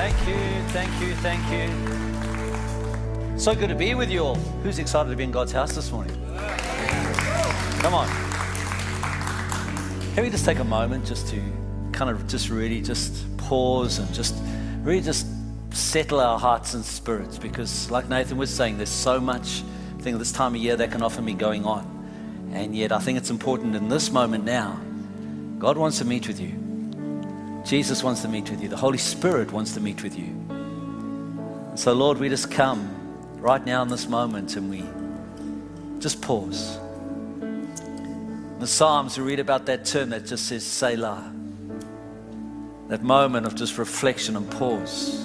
Thank you, thank you, thank you. So good to be with you all. Who's excited to be in God's house this morning? Come on. Can we just take a moment just to kind of just really just pause and just really just settle our hearts and spirits, because like Nathan was saying, there's so much, I think, this time of year that can often be going on. And yet I think it's important in this moment now, God wants to meet with you. Jesus wants to meet with you. The Holy Spirit wants to meet with you. And so Lord, we just come right now in this moment and we just pause. In the Psalms, we read about that term that just says Selah. That moment of just reflection and pause.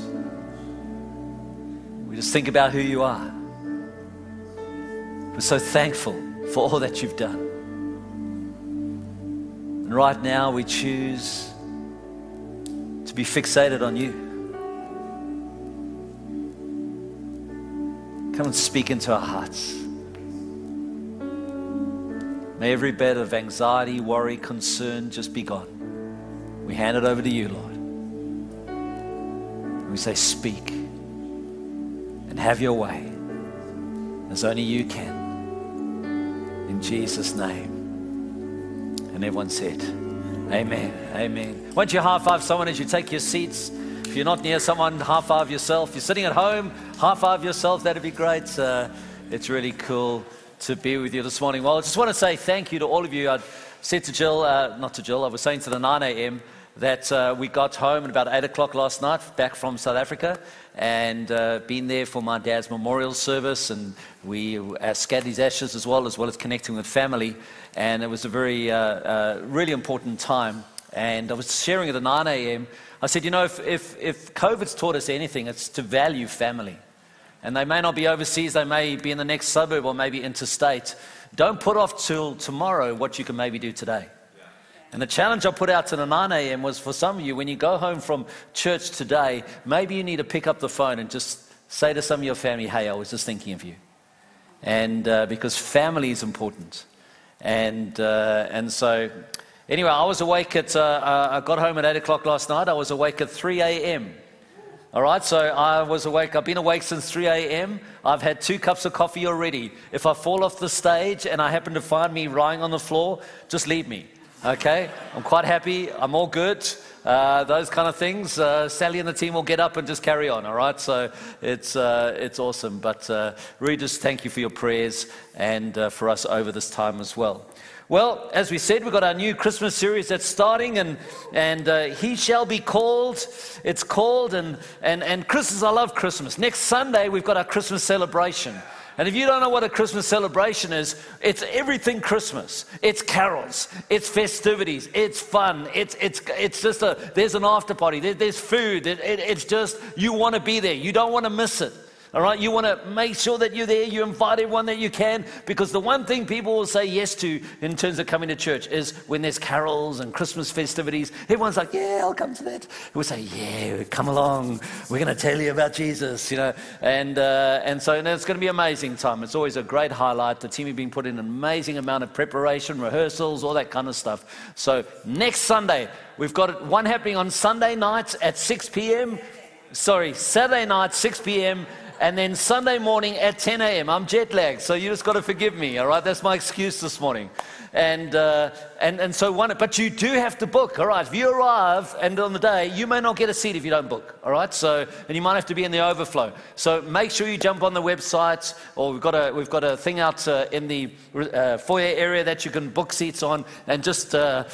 We just think about who you are. We're so thankful for all that you've done. And right now we choose to be fixated on you. Come and speak into our hearts. May every bit of anxiety, worry, concern just be gone. We hand it over to you, Lord. And we say, speak and have your way as only you can. In Jesus' name. And everyone said, amen, amen. Why don't you high five someone as you take your seats? If you're not near someone, high five yourself. If you're sitting at home, high five yourself. That'd be great. It's really cool to be with you this morning. Well, I just want to say thank you to all of you. I said to Jill, not to Jill, I was saying to the 9 a.m. that we got home at about 8 o'clock last night, back from South Africa, and been there for my dad's memorial service, and we scattered his ashes as well as connecting with family, and it was a very, really important time. And I was sharing at the 9 a.m. I said, you know, if COVID's taught us anything, it's to value family. And they may not be overseas, they may be in the next suburb or maybe interstate. Don't put off till tomorrow what you can maybe do today. And the challenge I put out to the 9 a.m. was for some of you, when you go home from church today, maybe you need to pick up the phone and just say to some of your family, hey, I was just thinking of you. And because family is important. And so, anyway, I was awake at, I got home at 8 o'clock last night. I was awake at 3 a.m. All right, so I was awake. I've been awake since 3 a.m. I've had 2 cups of coffee already. If I fall off the stage and I happen to find me lying on the floor, just leave me. Okay, I'm quite happy. I'm all good. Those kind of things. Sally and the team will get up and just carry on. All right, so it's awesome. But really, just thank you for your prayers and for us over this time as well. Well, as we said, we've got our new Christmas series that's starting, and He Shall Be Called. It's called, and Christmas. I love Christmas. Next Sunday we've got our Christmas celebration. And if you don't know what a Christmas celebration is, it's everything Christmas. It's carols, it's festivities, it's fun, it's just there's an after party, there's food, it's just, you want to be there, you don't want to miss it. All right, you want to make sure that you're there, you invite everyone that you can, because the one thing people will say yes to in terms of coming to church is when there's carols and Christmas festivities, everyone's like, yeah, I'll come to that. We'll say, yeah, come along, we're going to tell you about Jesus, you know, and so it's going to be an amazing time. It's always a great highlight. The team have been put in an amazing amount of preparation, rehearsals, all that kind of stuff. So next Sunday, we've got one happening on Sunday nights at 6 p.m., Saturday night, 6 p.m., and then Sunday morning at 10 a.m. I'm jet lagged, so you just got to forgive me, all right? That's my excuse this morning. And so but you do have to book, all right? If you arrive and on the day, you may not get a seat if you don't book, all right? So, and you might have to be in the overflow. So make sure you jump on the website, or we've got a thing out in the foyer area that you can book seats on, and just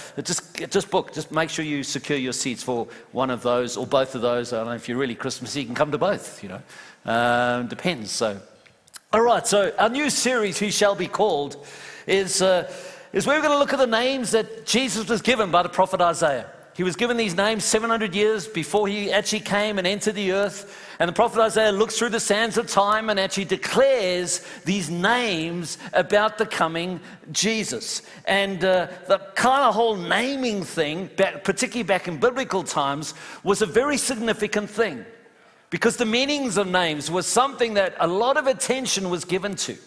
book. Just make sure you secure your seats for one of those or both of those. I don't know if you're really Christmassy, you can come to both, you know. Depends. So, all right. So our new series, Who Shall Be Called, is where we're going to look at the names that Jesus was given by the prophet Isaiah. He was given these names 700 years before he actually came and entered the earth. And the prophet Isaiah looks through the sands of time and actually declares these names about the coming Jesus. And the kind of whole naming thing, particularly back in biblical times, was a very significant thing. Because the meanings of names was something that a lot of attention was given to.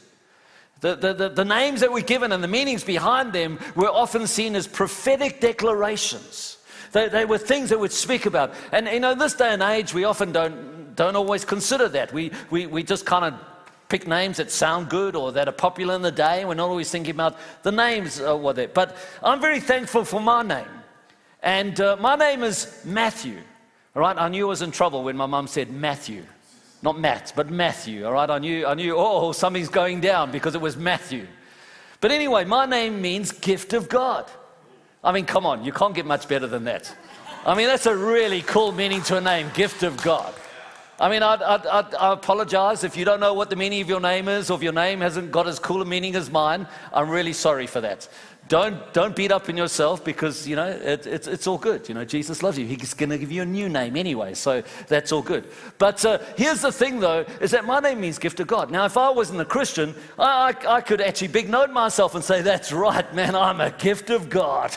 The names that were given and the meanings behind them were often seen as prophetic declarations. They were things that we'd speak about. And this day and age, we often don't always consider that. We just kind of pick names that sound good or that are popular in the day. We're not always thinking about the names what they. But I'm very thankful for my name. And my name is Matthew. All right, I knew I was in trouble when my mum said Matthew. Not Matt, but Matthew. All right, I knew, something's going down because it was Matthew. But anyway, my name means gift of God. I mean, come on, you can't get much better than that. I mean, that's a really cool meaning to a name, gift of God. I mean, I apologize if you don't know what the meaning of your name is, or if your name hasn't got as cool a meaning as mine. I'm really sorry for that. Don't beat up on yourself, because, it's all good. Jesus loves you. He's going to give you a new name anyway, so that's all good. But here's the thing, though, is that my name means gift of God. Now, if I wasn't a Christian, I could actually big note myself and say, that's right, man, I'm a gift of God.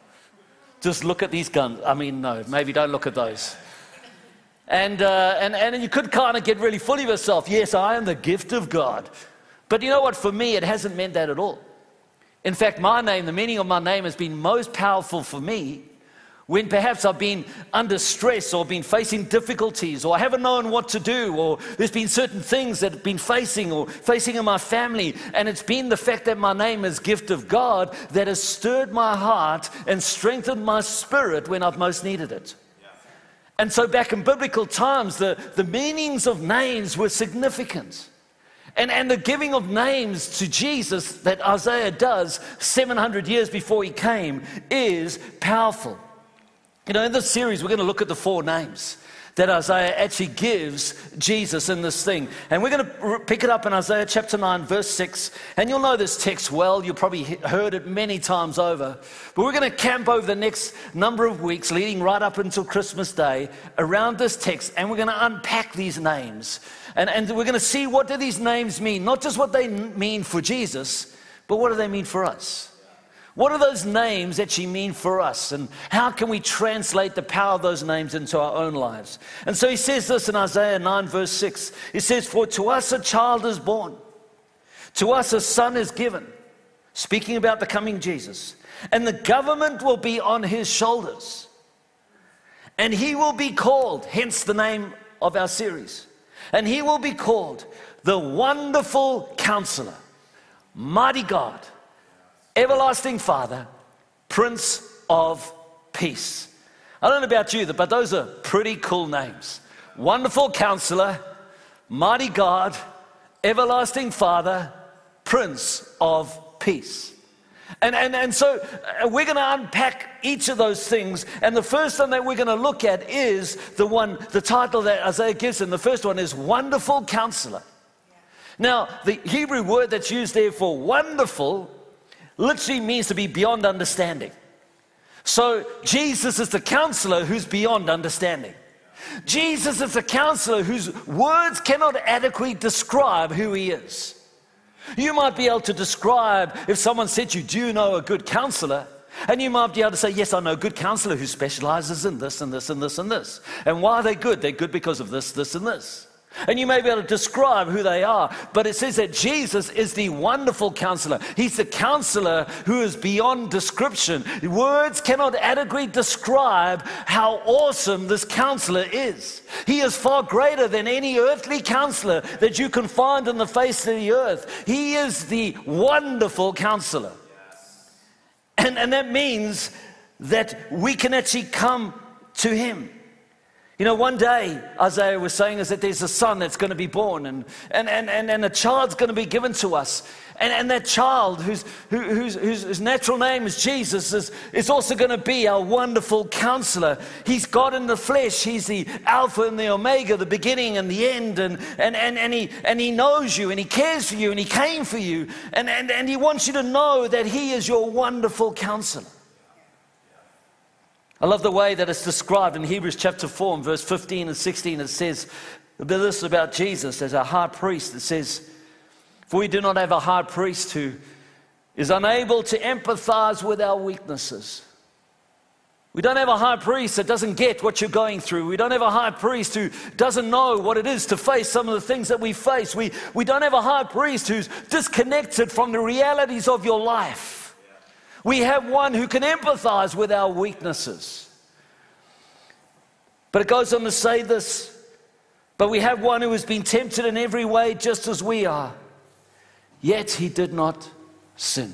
Just look at these guns. I mean, no, maybe don't look at those. And you could kind of get really full of yourself. Yes, I am the gift of God. But you know what? For me, it hasn't meant that at all. In fact, my name, the meaning of my name, has been most powerful for me when perhaps I've been under stress or been facing difficulties, or I haven't known what to do, or there's been certain things that I've been facing in my family, and it's been the fact that my name is gift of God that has stirred my heart and strengthened my spirit when I've most needed it. And so back in biblical times, the meanings of names were significant. And the giving of names to Jesus that Isaiah does 700 years before he came is powerful. In this series, we're going to look at the 4 names that Isaiah actually gives Jesus in this thing. And we're going to pick it up in Isaiah chapter 9, verse 6. And you'll know this text well. You've probably heard it many times over. But we're going to camp over the next number of weeks, leading right up until Christmas Day, around this text. And we're going to unpack these names. And we're going to see, what do these names mean? Not just what they mean for Jesus, but what do they mean for us? What do those names actually mean for us? And how can we translate the power of those names into our own lives? And so he says this in Isaiah 9, verse 6. He says, "For to us a child is born, to us a son is given," speaking about the coming Jesus, "and the government will be on his shoulders. And he will be called," hence the name of our series, "and he will be called the Wonderful Counselor, Mighty God, Everlasting Father, Prince of Peace." I don't know about you, but those are pretty cool names. Wonderful Counselor, Mighty God, Everlasting Father, Prince of Peace. And so we're going to unpack each of those things. And the first one that we're going to look at is the title that Isaiah gives him. The first one is Wonderful Counselor. Now, the Hebrew word that's used there for wonderful literally means to be beyond understanding. So Jesus is the counselor who's beyond understanding. Jesus is the counselor whose words cannot adequately describe who he is. You might be able to describe, if someone said to you, "Do you know a good counselor?" And you might be able to say, "Yes, I know a good counselor who specializes in this and this and this and this." And why are they good? They're good because of this, this, and this. And you may be able to describe who they are, but it says that Jesus is the Wonderful Counselor. He's the counselor who is beyond description. Words cannot adequately describe how awesome this counselor is. He is far greater than any earthly counselor that you can find on the face of the earth. He is the Wonderful Counselor. And that means that we can actually come to him. One day, Isaiah was saying is that there's a son that's going to be born, and a child's going to be given to us. And that child, whose natural name is Jesus, is also going to be our Wonderful Counselor. He's God in the flesh. He's the Alpha and the Omega, the beginning and the end. And he knows you, and he cares for you, and he came for you. And he wants you to know that he is your Wonderful Counselor. I love the way that it's described in Hebrews chapter 4 and verse 15 and 16. It says this about Jesus as our high priest. It says, "For we do not have a high priest who is unable to empathize with our weaknesses." We don't have a high priest that doesn't get what you're going through. We don't have a high priest who doesn't know what it is to face some of the things that we face. We don't have a high priest who's disconnected from the realities of your life. We have one who can empathize with our weaknesses. But it goes on to say this, but we have one who has been tempted in every way just as we are, yet he did not sin.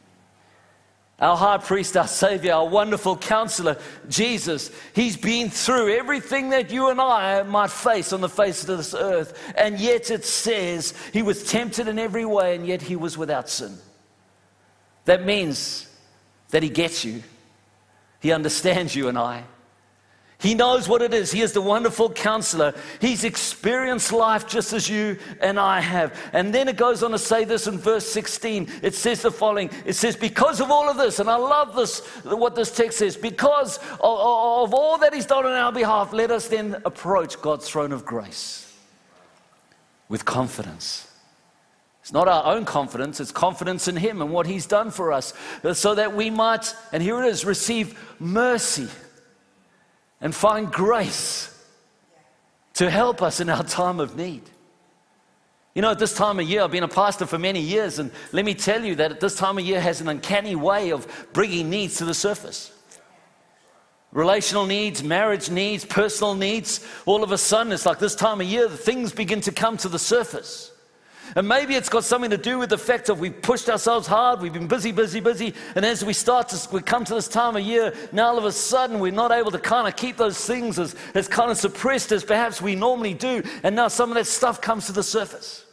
Our high priest, our Savior, our wonderful counselor, Jesus, he's been through everything that you and I might face on the face of this earth. And yet it says he was tempted in every way, and yet he was without sin. That means that he gets you. He understands you and I. He knows what it is. He is the wonderful counselor. He's experienced life just as you and I have. And then it goes on to say this in verse 16. It says the following. It says, because of all of this, and I love this, what this text says, because of all that he's done on our behalf, let us then approach God's throne of grace with confidence. It's not our own confidence, it's confidence in him and what he's done for us, so that we might, and here it is, receive mercy and find grace to help us in our time of need. You know, at this time of year, I've been a pastor for many years, and let me tell you that at this time of year has an uncanny way of bringing needs to the surface. Relational needs, marriage needs, personal needs. All of a sudden, it's like this time of year, the things begin to come to the surface. And maybe it's got something to do with the fact that we've pushed ourselves hard, we've been busy, and as we come to this time of year, now all of a sudden we're not able to kind of keep those things as kind of suppressed as perhaps we normally do, and now some of that stuff comes to the surface.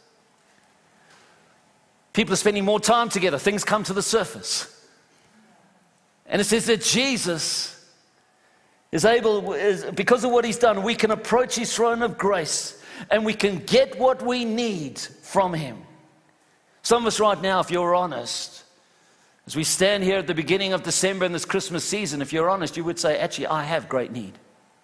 People are spending more time together, things come to the surface. And it says that Jesus is able, because of what he's done, we can approach his throne of grace, and we can get what we need from him. Some of us right now, if you're honest, as we stand here at the beginning of December in this Christmas season, if you're honest, you would say, actually, I have great need.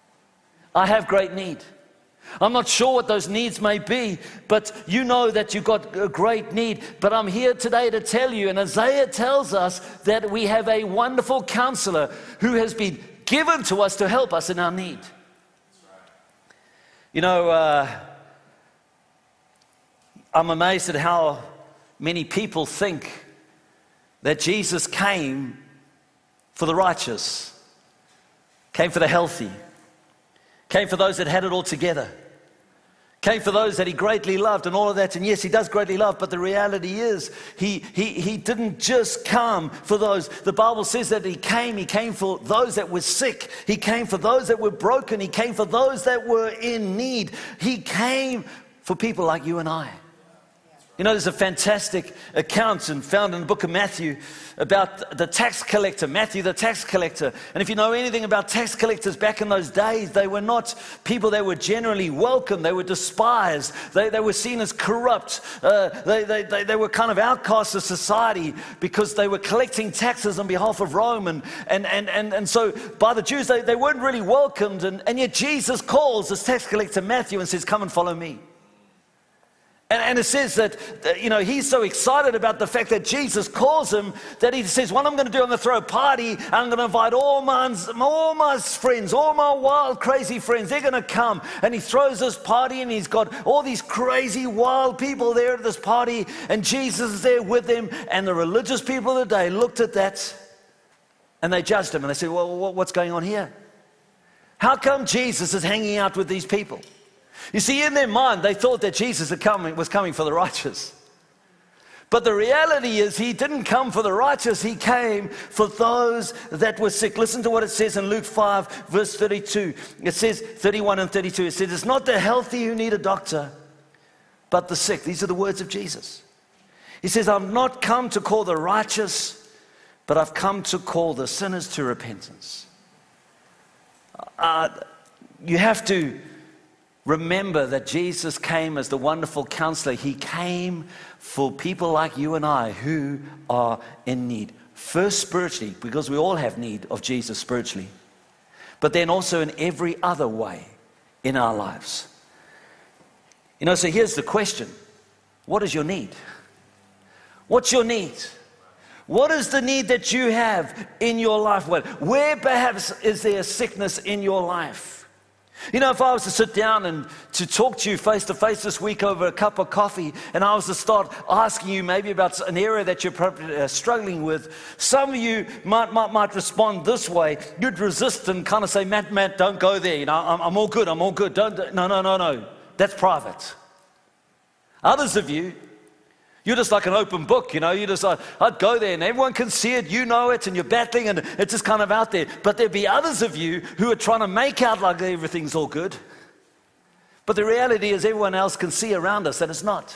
I have great need. I'm not sure what those needs may be, but you know that you've got a great need. But I'm here today to tell you, and Isaiah tells us that we have a wonderful counselor who has been given to us to help us in our need. You know, I'm amazed at how many people think that Jesus came for the righteous, came for the healthy, came for those that had it all together, came for those that he greatly loved and all of that. And yes, he does greatly love, but the reality is he didn't just come for those. The Bible says that he came for those that were sick. He came for those that were broken. He came for those that were in need. He came for people like you and I. You know, there's a fantastic account found in the book of Matthew about the tax collector, Matthew the tax collector. And if you know anything about tax collectors back in those days, they were not people that were generally welcomed. They were despised. They were seen as corrupt. They were kind of outcasts of society because they were collecting taxes on behalf of Rome. And so by the Jews, they weren't really welcomed. And yet Jesus calls this tax collector Matthew and says, come and follow me. And it says that, you know, he's so excited about the fact that Jesus calls him that he says, what I'm going to do, I'm going to throw a party and I'm going to invite all my friends, all my wild, crazy friends. They're going to come. And he throws this party and he's got all these crazy, wild people there at this party. And Jesus is there with them. And the religious people of the day looked at that and they judged him. And they said, well, what's going on here? How come Jesus is hanging out with these people? You see, in their mind, they thought that Jesus was coming for the righteous. But the reality is he didn't come for the righteous. He came for those that were sick. Listen to what it says in Luke 5, verse 32. It says, 31 and 32. It says, it's not the healthy who need a doctor, but the sick. These are the words of Jesus. He says, I've not come to call the righteous, but I've come to call the sinners to repentance. You have to remember that Jesus came as the wonderful counselor. He came for people like you and I who are in need. First spiritually, because we all have need of Jesus spiritually. But then also in every other way in our lives. You know, so here's the question. What is your need? What's your need? What is the need that you have in your life? Where perhaps is there a sickness in your life? You know, if I was to sit down and to talk to you face to face this week over a cup of coffee, and I was to start asking you maybe about an area that you're probably struggling with, some of you might respond this way. You'd resist and kind of say, Matt, don't go there. You know, I'm all good. No. That's private. Others of you, you're just like an open book, you know. You just like, I'd go there and everyone can see it, you know it, and you're battling and it's just kind of out there. But there'd be others of you who are trying to make out like everything's all good. But the reality is everyone else can see around us that it's not.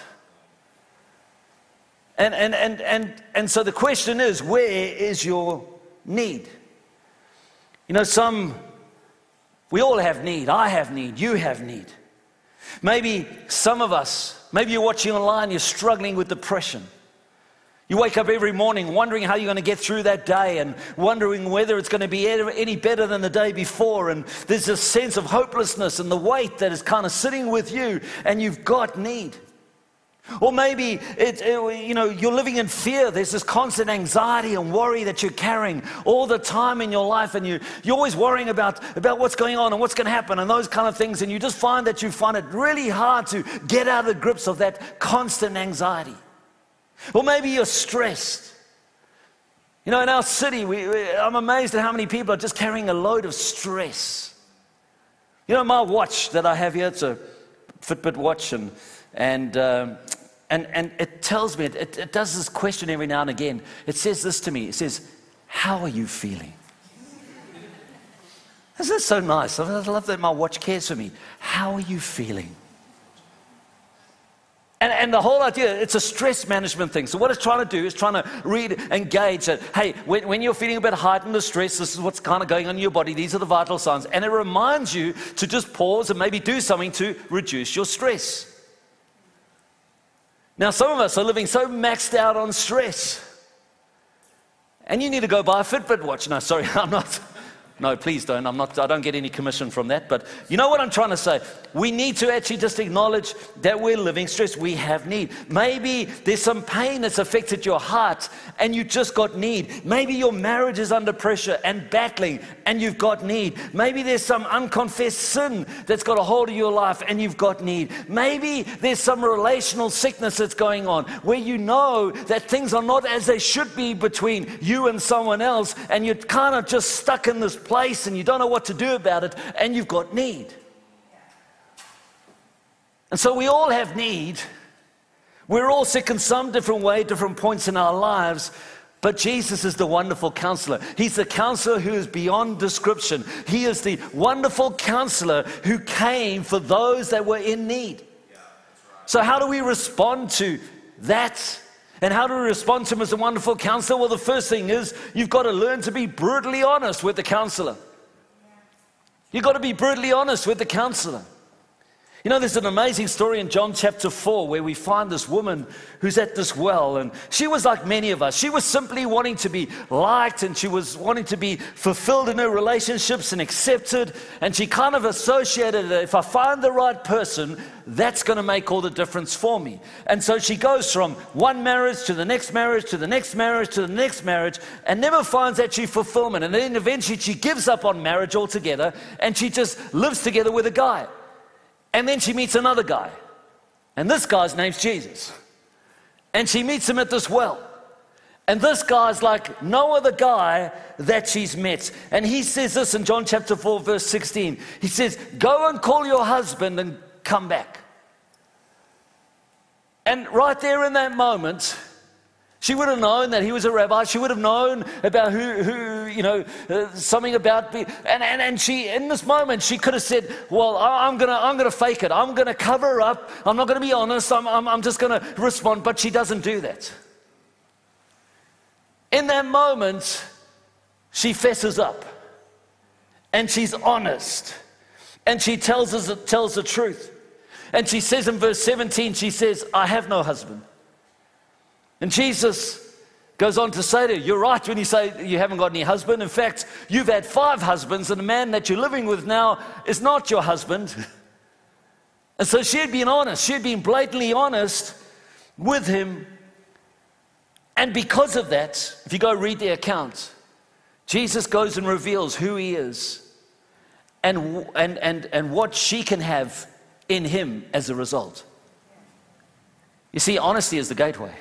And so the question is, where is your need? You know, we all have need. I have need. You have need. Maybe some of us, maybe you're watching online, you're struggling with depression. You wake up every morning wondering how you're going to get through that day and wondering whether it's going to be any better than the day before. And there's this sense of hopelessness and the weight that is kind of sitting with you, and you've got need. Or maybe you're living in fear. There's this constant anxiety and worry that you're carrying all the time in your life, and you're always worrying about what's going on and what's going to happen and those kind of things, and you just find that you find it really hard to get out of the grips of that constant anxiety. Or maybe you're stressed. You know, in our city, I'm amazed at how many people are just carrying a load of stress. You know, my watch that I have here, it's a Fitbit watch, and it tells me, it does this question every now and again. It says this to me. It says, how are you feeling? Isn't that so nice? I love that my watch cares for me. How are you feeling? And the whole idea, it's a stress management thing. So what it's trying to do is trying to engage that, hey, when you're feeling a bit heightened or stress, this is what's kind of going on in your body. These are the vital signs. And it reminds you to just pause and maybe do something to reduce your stress. Now, some of us are living so maxed out on stress. And you need to go buy a Fitbit watch. No, sorry, I'm not. No, please don't. I don't get any commission from that. But you know what I'm trying to say? We need to actually just acknowledge that we're living stress. We have need. Maybe there's some pain that's affected your heart and you just got need. Maybe your marriage is under pressure and battling and you've got need. Maybe there's some unconfessed sin that's got a hold of your life and you've got need. Maybe there's some relational sickness that's going on where you know that things are not as they should be between you and someone else, and you're kind of just stuck in this place and you don't know what to do about it, and you've got need. And so we all have need. We're all sick in some different way, different points in our lives, but Jesus is the wonderful counselor. He's the counselor who is beyond description. He is the wonderful counselor who came for those that were in need. So how do we respond to that? And how do we respond to him as a wonderful counselor? Well, the first thing is you've got to learn to be brutally honest with the counselor. You've got to be brutally honest with the counselor. You know, there's an amazing story in John chapter 4 where we find this woman who's at this well, and she was like many of us. She was simply wanting to be liked, and she was wanting to be fulfilled in her relationships and accepted, and she kind of associated that if I find the right person, that's going to make all the difference for me. And so she goes from one marriage to the next marriage to the next marriage to the next marriage and never finds actually fulfillment. And then eventually she gives up on marriage altogether and she just lives together with a guy. And then she meets another guy. And this guy's name's Jesus. And she meets him at this well. And this guy's like no other guy that she's met. And he says this in John chapter 4, verse 16. He says, go and call your husband and come back. And right there in that moment, she would have known that he was a rabbi. She would have known about something about, and she, in this moment, she could have said, well, I'm gonna fake it. I'm gonna cover up. I'm not gonna be honest. I'm just gonna respond. But she doesn't do that. In that moment, she fesses up, and she's honest, and she tells the truth. And she says in verse 17, she says, I have no husband. And Jesus goes on to say to her, you're right when you say you haven't got any husband. In fact, you've had 5 husbands, and the man that you're living with now is not your husband. And so she had been honest. She had been blatantly honest with him. And because of that, if you go read the account, Jesus goes and reveals who he is. and what she can have in him as a result. You see, honesty is the gateway.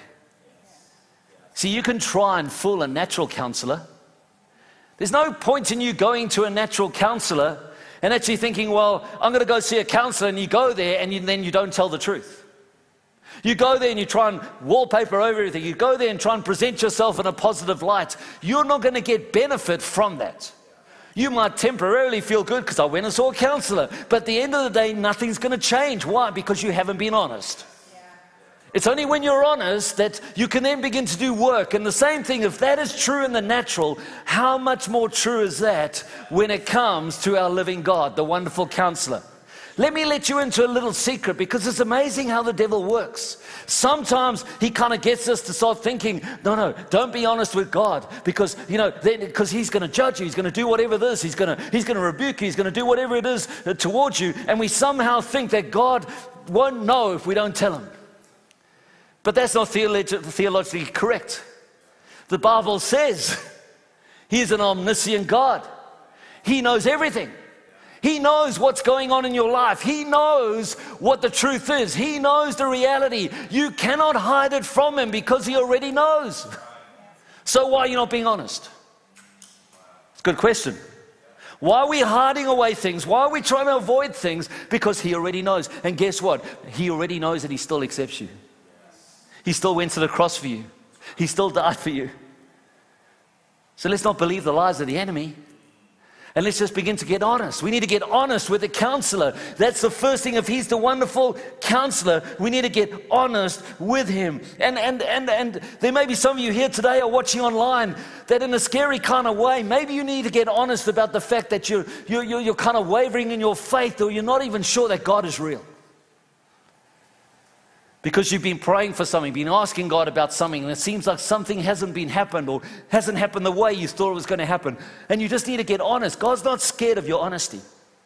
See, you can try and fool a natural counselor. There's no point in you going to a natural counselor and actually thinking, well, I'm going to go see a counselor, and you go there and then you don't tell the truth. You go there and you try and wallpaper over everything. You go there and try and present yourself in a positive light. You're not going to get benefit from that. You might temporarily feel good because I went and saw a counselor, but at the end of the day, nothing's going to change. Why? Because you haven't been honest. It's only when you're honest that you can then begin to do work. And the same thing, if that is true in the natural, how much more true is that when it comes to our living God, the wonderful counselor? Let me let you into a little secret, because it's amazing how the devil works. Sometimes he kind of gets us to start thinking, no, don't be honest with God, because because he's going to judge you, he's going to do whatever it is, he's going to rebuke you, he's going to do whatever it is towards you, and we somehow think that God won't know if we don't tell him. But that's not theologically correct. The Bible says he's an omniscient God. He knows everything. He knows what's going on in your life. He knows what the truth is. He knows the reality. You cannot hide it from him because he already knows. So why are you not being honest? It's a good question. Why are we hiding away things? Why are we trying to avoid things? Because he already knows. And guess what? He already knows that he still accepts you. He still went to the cross for you. He still died for you. So let's not believe the lies of the enemy. And let's just begin to get honest. We need to get honest with the counselor. That's the first thing. If he's the wonderful counselor, we need to get honest with him. And there may be some of you here today or watching online that in a scary kind of way, maybe you need to get honest about the fact that you're kind of wavering in your faith, or you're not even sure that God is real. Because you've been praying for something, been asking God about something, and it seems like something hasn't happened or hasn't happened the way you thought it was going to happen. And you just need to get honest. God's not scared of your honesty.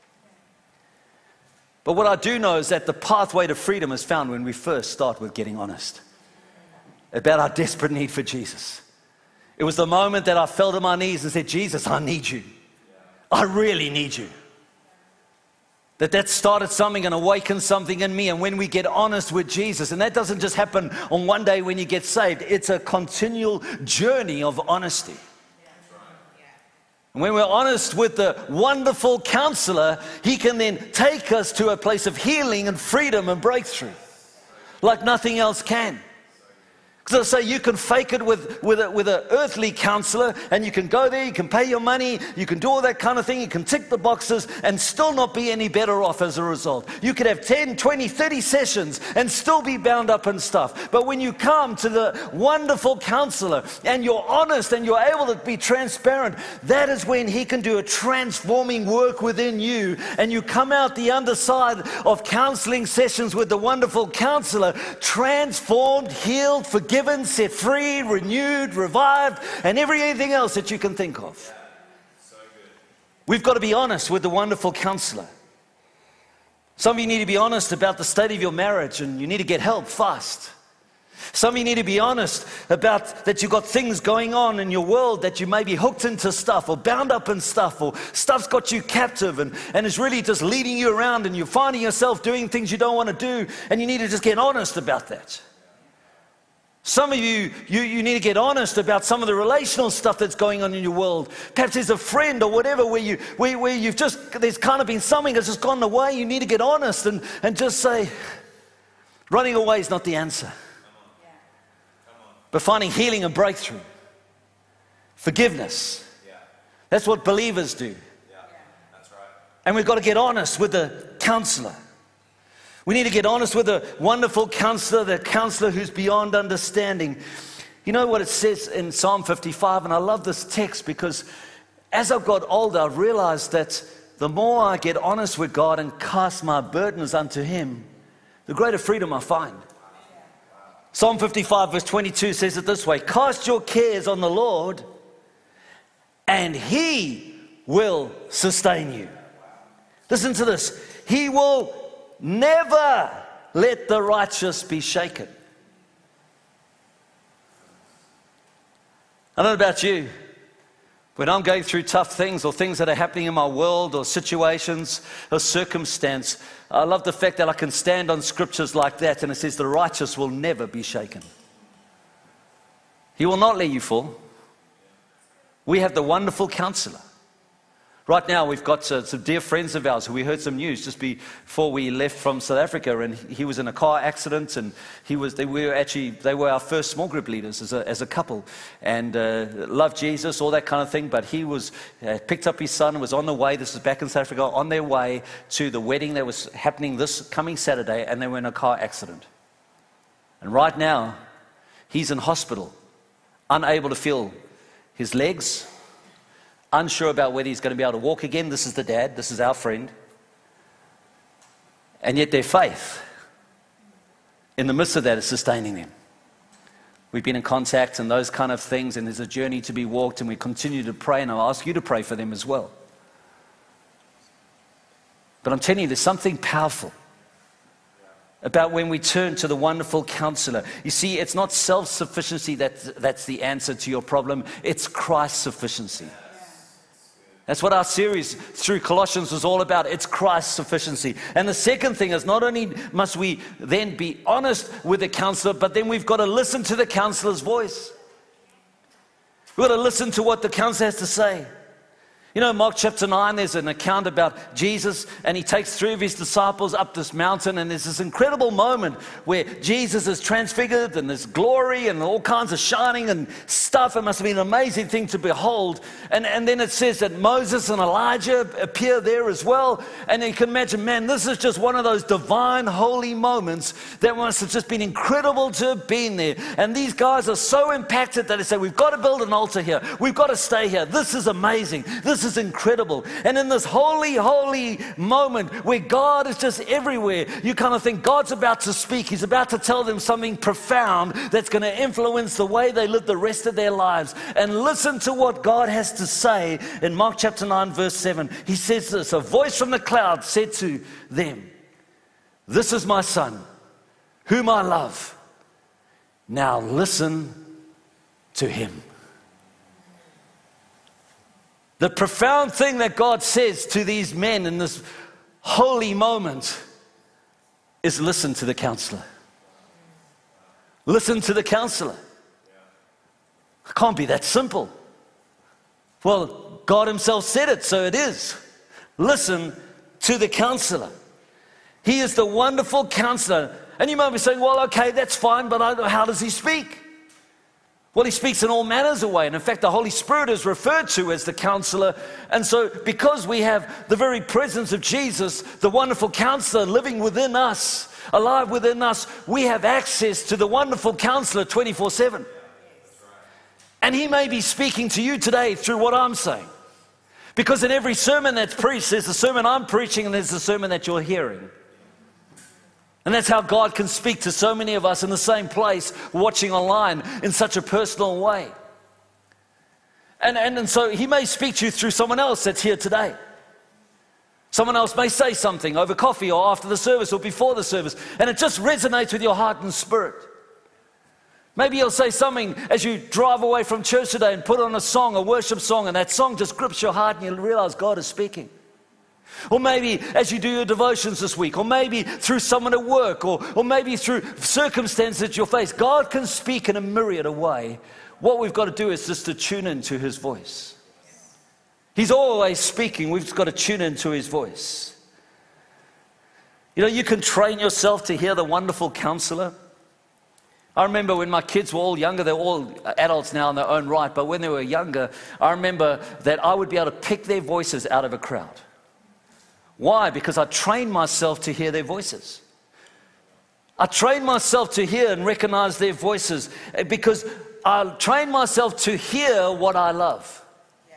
But what I do know is that the pathway to freedom is found when we first start with getting honest about our desperate need for Jesus. It was the moment that I fell to my knees and said, Jesus, I need you. I really need you. That started something and awakened something in me. And when we get honest with Jesus, and that doesn't just happen on one day when you get saved, it's a continual journey of honesty. And when we're honest with the wonderful counselor, he can then take us to a place of healing and freedom and breakthrough like nothing else can. Because I say you can fake it with an earthly counselor, and you can go there, you can pay your money, you can do all that kind of thing, you can tick the boxes and still not be any better off as a result. You could have 10, 20, 30 sessions and still be bound up in stuff. But when you come to the wonderful counselor and you're honest and you're able to be transparent, that is when he can do a transforming work within you, and you come out the underside of counseling sessions with the wonderful counselor transformed, healed, forgiven, set free, renewed, revived, and everything else that you can think of. So we've got to be honest with the wonderful counselor. Some of you need to be honest about the state of your marriage, and you need to get help fast. Some of you need to be honest about that you've got things going on in your world that you may be hooked into stuff or bound up in stuff, or stuff's got you captive and is really just leading you around, and you're finding yourself doing things you don't want to do, and you need to just get honest about that. Some of you need to get honest about some of the relational stuff that's going on in your world. Perhaps there's a friend or whatever where you've just, there's kind of been something that's just gone away. You need to get honest and just say, running away is not the answer. But finding healing and breakthrough. Forgiveness. That's what believers do. And we've got to get honest with the counselor. We need to get honest with the wonderful counselor, the counselor who's beyond understanding. You know what it says in Psalm 55, and I love this text because as I've got older, I've realized that the more I get honest with God and cast my burdens unto him, the greater freedom I find. Psalm 55 verse 22 says it this way: cast your cares on the Lord and he will sustain you. Listen to this. He will never let the righteous be shaken. I don't know about you, When I'm going through tough things or things that are happening in my world or situations or circumstance, I love the fact that I can stand on scriptures like that, and it says the righteous will never be shaken. He will not let you fall. We have the wonderful Counselor. Right now, we've got some dear friends of ours who we heard some news just before we left from South Africa, and he was in a car accident, and they were our first small group leaders as a couple, and loved Jesus, all that kind of thing. But he was picked up his son and was on the way. This is back in South Africa, on their way to the wedding that was happening this coming Saturday, and they were in a car accident. And right now, he's in hospital, unable to feel his legs, unsure about whether he's going to be able to walk again. This is the dad, this is our friend. And yet their faith, in the midst of that, is sustaining them. We've been in contact and those kind of things, and there's a journey to be walked, and we continue to pray, and I'll ask you to pray for them as well. But I'm telling you, there's something powerful about when we turn to the wonderful Counselor. You see, it's not self-sufficiency that's the answer to your problem, it's Christ's sufficiency. That's what our series through Colossians was all about. It's Christ's sufficiency. And the second thing is, not only must we then be honest with the Counselor, but then we've got to listen to the Counselor's voice. We've got to listen to what the Counselor has to say. You know, in Mark chapter 9, there's an account about Jesus, and he takes 3 of his disciples up this mountain, and there's this incredible moment where Jesus is transfigured, and there's glory and all kinds of shining and stuff. It must have been an amazing thing to behold. And then it says that Moses and Elijah appear there as well, and you can imagine, man, this is just one of those divine, holy moments that must have just been incredible to have been there. And these guys are so impacted that they say, we've got to build an altar here. We've got to stay here. This is amazing. This is incredible. And in this holy, holy moment where God is just everywhere, you kind of think God's about to speak. He's about to tell them something profound that's going to influence the way they live the rest of their lives. And listen to what God has to say in Mark chapter 9, verse 7. He says this, a voice from the cloud said to them, "This is my son, whom I love. Now listen to him." The profound thing that God says to these men in this holy moment is listen to the Counselor. Listen to the Counselor. It can't be that simple. Well, God himself said it, so it is. Listen to the Counselor. He is the wonderful Counselor. And you might be saying, well, okay, that's fine, but how does he speak? Well, he speaks in all manners of ways. And in fact, the Holy Spirit is referred to as the Counselor. And so because we have the very presence of Jesus, the wonderful Counselor living within us, alive within us, we have access to the wonderful Counselor 24/7. And he may be speaking to you today through what I'm saying. Because in every sermon that's preached, there's a sermon I'm preaching and there's a sermon that you're hearing. And that's how God can speak to so many of us in the same place, watching online in such a personal way. And so he may speak to you through someone else that's here today. Someone else may say something over coffee or after the service or before the service, and it just resonates with your heart and spirit. Maybe he'll say something as you drive away from church today and put on a song, a worship song, and that song just grips your heart and you realize God is speaking. Or maybe as you do your devotions this week, or maybe through someone at work, or maybe through circumstances that you'll face. God can speak in a myriad of ways. What we've got to do is just to tune into his voice. He's always speaking. We've just got to tune into his voice. You know, you can train yourself to hear the wonderful Counselor. I remember when my kids were all younger, they're all adults now in their own right, but when they were younger, I remember that I would be able to pick their voices out of a crowd. Why? Because I trained myself to hear their voices. I trained myself to hear and recognize their voices because I trained myself to hear what I love.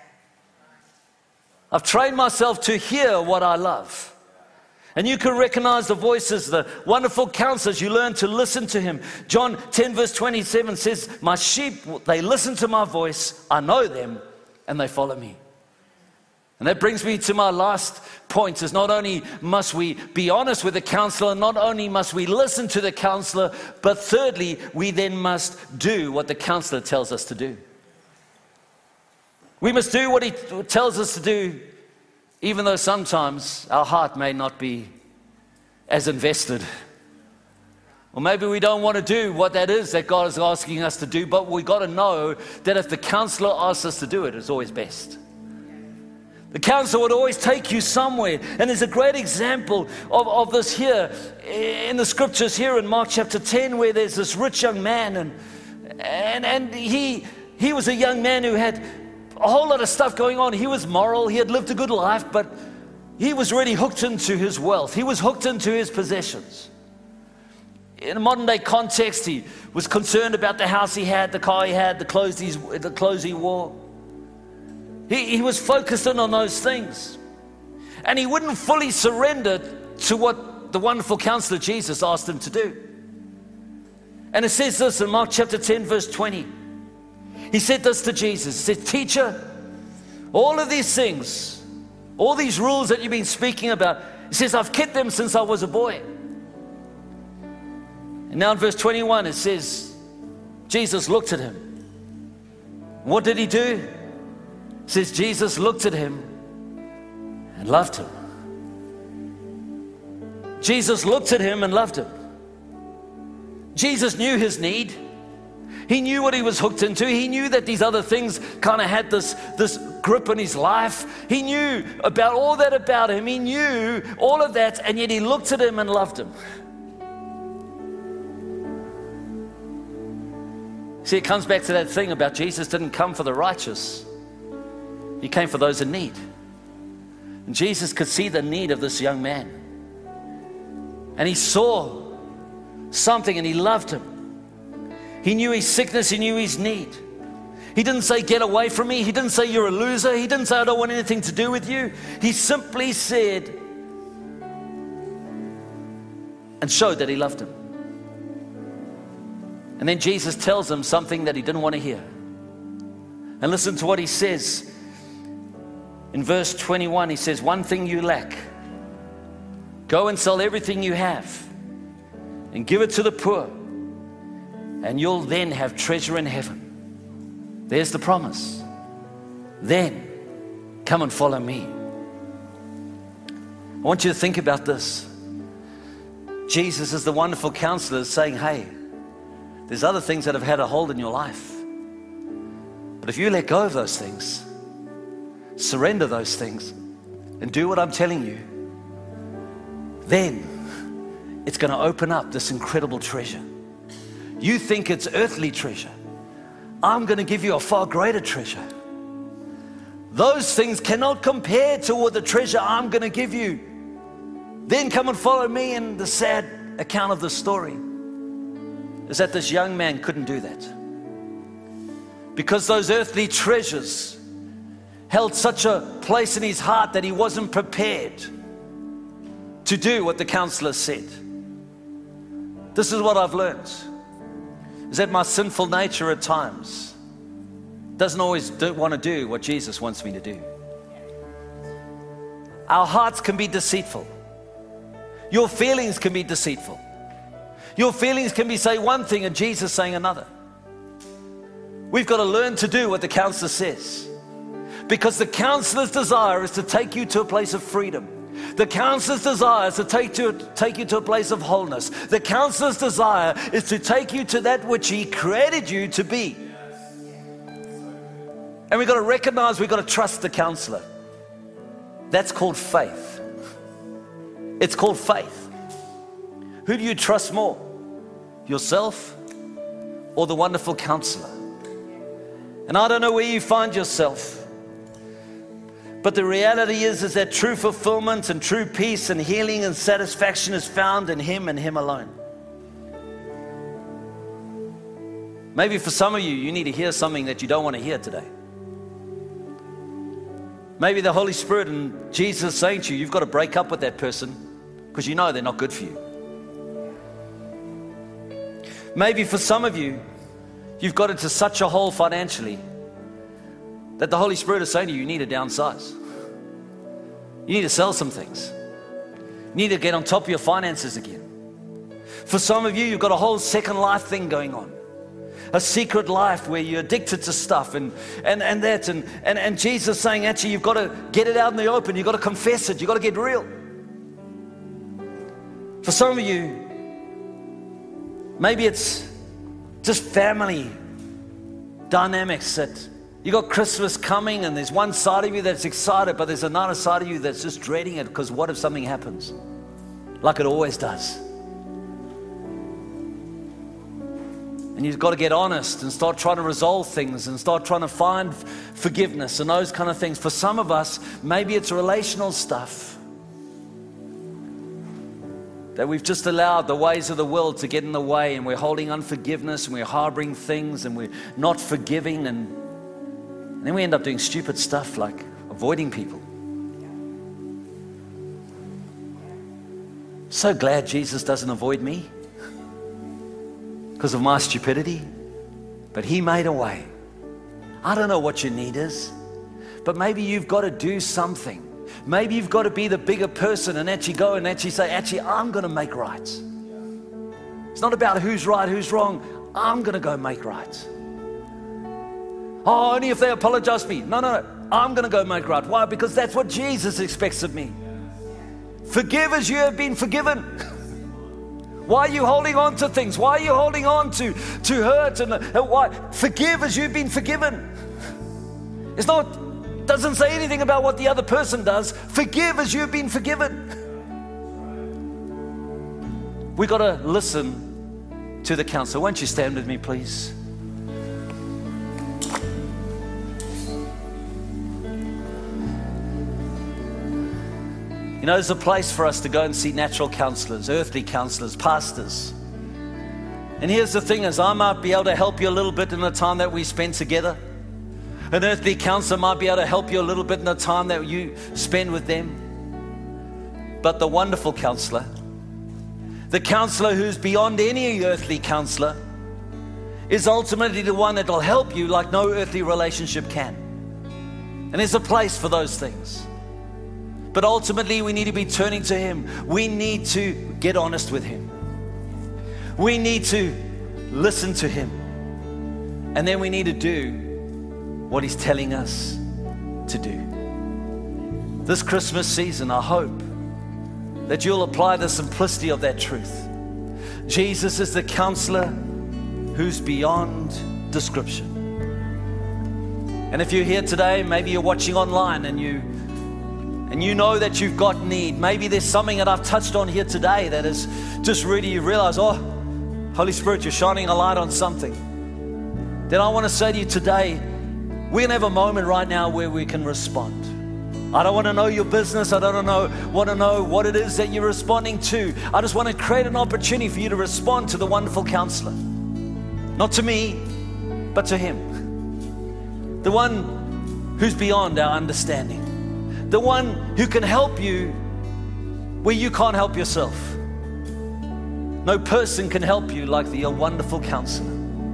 I've trained myself to hear what I love. And you can recognize the voices, the wonderful Counselors. You learn to listen to him. John 10 verse 27 says, "My sheep, they listen to my voice. I know them and they follow me." And that brings me to my last point, is not only must we be honest with the Counselor, not only must we listen to the Counselor, but thirdly, we then must do what the Counselor tells us to do. We must do what He tells us to do, even though sometimes our heart may not be as invested. Or maybe we don't want to do what that is that God is asking us to do, but we got to know that if the counselor asks us to do it, it's always best. The counselor would always take you somewhere. And there's a great example of this here in the scriptures here in Mark chapter 10, where there's this rich young man, and he was a young man who had a whole lot of stuff going on. He was moral, he had lived a good life, but he was really hooked into his wealth. He was hooked into his possessions. In a modern day context, he was concerned about the house he had, the car he had, the clothes he wore. He was focused in on those things. And he wouldn't fully surrender to what the wonderful counselor Jesus asked him to do. And it says this in Mark chapter 10, verse 20. He said this to Jesus. He said, "Teacher, all of these things, all these rules that you've been speaking about," he says, "I've kept them since I was a boy." And now in verse 21, it says, Jesus looked at him. What did he do? It says, Jesus looked at him and loved him. Jesus looked at him and loved him. Jesus knew his need. He knew what he was hooked into. He knew that these other things kind of had this grip in his life. He knew about all that about him. He knew all of that, and yet he looked at him and loved him. See, it comes back to that thing about Jesus didn't come for the righteous. He came for those in need. And Jesus could see the need of this young man. And he saw something and he loved him. He knew his sickness, he knew his need. He didn't say, "Get away from me." He didn't say, "You're a loser." He didn't say, "I don't want anything to do with you." He simply said and showed that he loved him. And then Jesus tells him something that he didn't want to hear. And listen to what he says. In verse 21, he says, "One thing you lack. Go and sell everything you have and give it to the poor, and you'll then have treasure in heaven." There's the promise. Then come and follow me. I want you to think about this. Jesus is the wonderful counselor saying, hey, there's other things that have had a hold in your life. But if you let go of those things, surrender those things, and do what I'm telling you, then it's going to open up this incredible treasure. You think it's earthly treasure. I'm going to give you a far greater treasure. Those things cannot compare to what the treasure I'm going to give you. Then come and follow me. And the sad account of the story is that this young man couldn't do that, because those earthly treasures held such a place in his heart that he wasn't prepared to do what the counselor said. This is what I've learned, is that my sinful nature at times doesn't always want to do what Jesus wants me to do. Our hearts can be deceitful. Your feelings can be deceitful. Your feelings can be saying one thing and Jesus saying another. We've got to learn to do what the counselor says, because the counselor's desire is to take you to a place of freedom. The counselor's desire is to take you to a place of wholeness. The counselor's desire is to take you to that which he created you to be. And we've got to recognize, we've got to trust the counselor. That's called faith. It's called faith. Who do you trust more? Yourself or the wonderful counselor? And I don't know where you find yourself, but the reality is that true fulfillment and true peace and healing and satisfaction is found in him and him alone. Maybe for some of you, you need to hear something that you don't want to hear today. Maybe the Holy Spirit and Jesus is saying to you, you've got to break up with that person because you know they're not good for you. Maybe for some of you, you've got into such a hole financially that the Holy Spirit is saying to you, you need to downsize. You need to sell some things. You need to get on top of your finances again. For some of you, you've got a whole second life thing going on. a secret life where you're addicted to stuff and that. And Jesus saying, actually, you've got to get it out in the open. You've got to confess it. You've got to get real. For some of you, maybe it's just family dynamics that you got Christmas coming and there's one side of you that's excited, but there's another side of you that's just dreading it because what if something happens? Like it always does. And you've got to get honest and start trying to resolve things and start trying to find forgiveness and those kind of things. For some of us, maybe it's relational stuff that we've just allowed the ways of the world to get in the way, and we're holding unforgiveness and we're harboring things and we're not forgiving, and then we end up doing stupid stuff like avoiding people. So glad Jesus doesn't avoid me because of my stupidity, but He made a way. I don't know what your need is, but maybe you've got to do something. Maybe you've got to be the bigger person and actually go and actually say, actually, I'm going to make right. It's not about who's right, who's wrong. I'm going to go make right. Oh, only if they apologize to me. No. I'm going to go make right. Why? Because that's what Jesus expects of me. Forgive as you have been forgiven. Why are you holding on to things? Why are you holding on to hurt? And why? Forgive as you've been forgiven. Doesn't say anything about what the other person does. Forgive as you've been forgiven. We got to listen to the counselor. Won't you stand with me, please? You know, there's a place for us to go and see natural counselors, earthly counselors, pastors. And here's the thing is, I might be able to help you a little bit in the time that we spend together. An earthly counselor might be able to help you a little bit in the time that you spend with them. But the wonderful counselor, the counselor who's beyond any earthly counselor, is ultimately the one that will help you like no earthly relationship can. And there's a place for those things. But ultimately, we need to be turning to Him. We need to get honest with Him. We need to listen to Him. And then we need to do what He's telling us to do. This Christmas season, I hope that you'll apply the simplicity of that truth. Jesus is the counselor who's beyond description. And if you're here today, maybe you're watching online and you know that you've got need. Maybe there's something that I've touched on here today that is just really, you realize, oh, Holy Spirit, you're shining a light on something. Then I want to say to you today, we're going to have a moment right now where we can respond. I don't want to know your business. I don't want to know what it is that you're responding to. I just want to create an opportunity for you to respond to the wonderful counselor. Not to me, but to Him. The one who's beyond our understanding. The one who can help you where you can't help yourself. No person can help you like the wonderful counselor.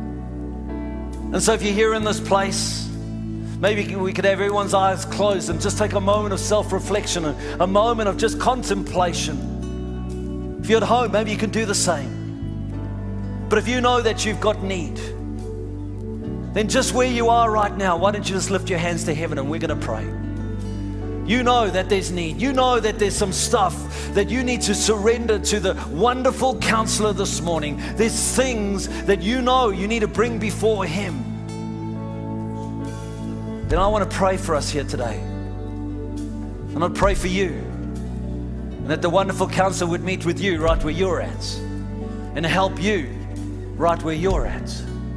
And so if you're here in this place, maybe we could have everyone's eyes closed and just take a moment of self-reflection, a moment of just contemplation. If you're at home, maybe you can do the same. But if you know that you've got need, then just where you are right now, why don't you just lift your hands to heaven and we're going to pray. You know that there's need. You know that there's some stuff that you need to surrender to the wonderful counselor this morning. There's things that you know you need to bring before Him. Then I want to pray for us here today. I'm going to pray for you. And that the wonderful counselor would meet with you right where you're at. And help you right where you're at.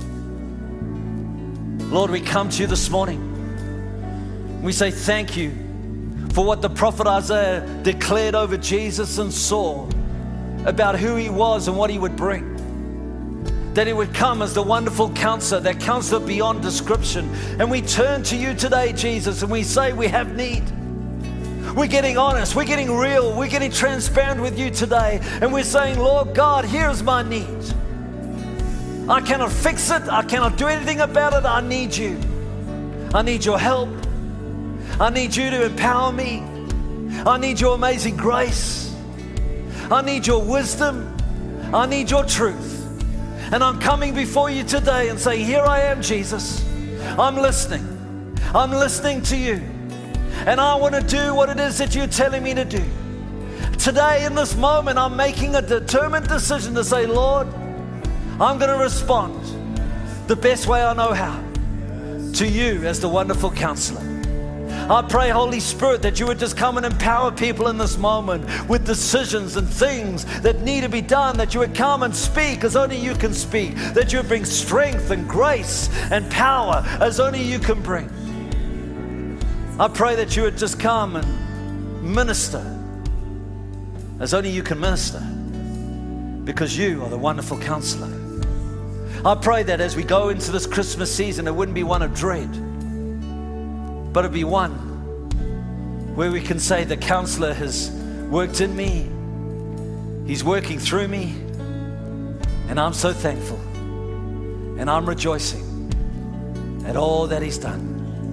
Lord, we come to you this morning. We say thank you for what the prophet Isaiah declared over Jesus and saw about who He was and what He would bring. That He would come as the wonderful counselor, that counselor beyond description. And we turn to you today, Jesus, and we say we have need. We're getting honest, we're getting real, we're getting transparent with you today. And we're saying, Lord God, here's my need. I cannot fix it, I cannot do anything about it, I need you. I need your help. I need you to empower me. I need your amazing grace. I need your wisdom. I need your truth. And I'm coming before you today and saying, here I am, Jesus. I'm listening. I'm listening to you. And I want to do what it is that you're telling me to do. Today, in this moment, I'm making a determined decision to say, Lord, I'm going to respond the best way I know how to you as the wonderful counselor. I pray, Holy Spirit, that you would just come and empower people in this moment with decisions and things that need to be done, that you would come and speak as only you can speak, that you would bring strength and grace and power as only you can bring. I pray that you would just come and minister as only you can minister, because you are the wonderful counselor. I pray that as we go into this Christmas season, it wouldn't be one of dread, but it'd be one where we can say the counselor has worked in me, he's working through me, and I'm so thankful, and I'm rejoicing at all that he's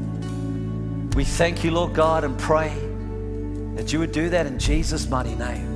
done. We thank you, Lord God, and pray that you would do that in Jesus' mighty name.